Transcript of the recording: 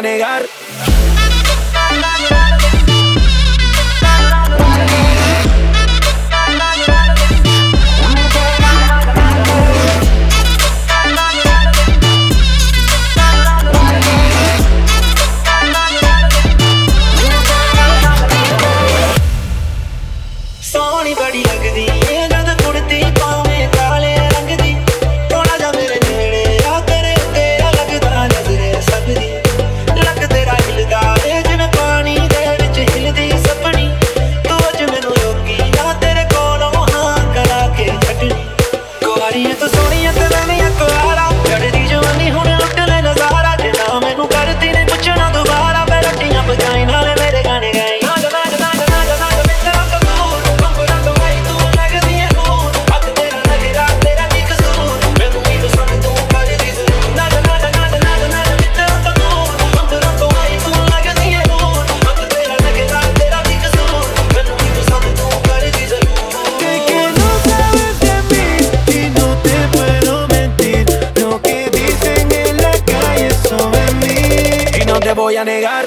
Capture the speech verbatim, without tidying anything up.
a negar. सोहनी बड़ी लगदी है जद कुड़ती पावे काले रंग दी थोड़ा जा मेरे नेड़े आ तेरे तेरा लगदा नजरे सबदी लग तेरा हिलदा है जिवें पानी दे विच हिलदी सपनी तू अज मैनू रोकी ना तेरे कोलों हां करा के छड्डनी कुआरी है तू सोहनी ते मैं कुआरा चढ़दी जवानी हुण लुट ले नजारा जे ना मैनू करदी ने पुछना दोबारा मैं रट्टियां बजाई नाले मेरे गाने गाई Voy a negar.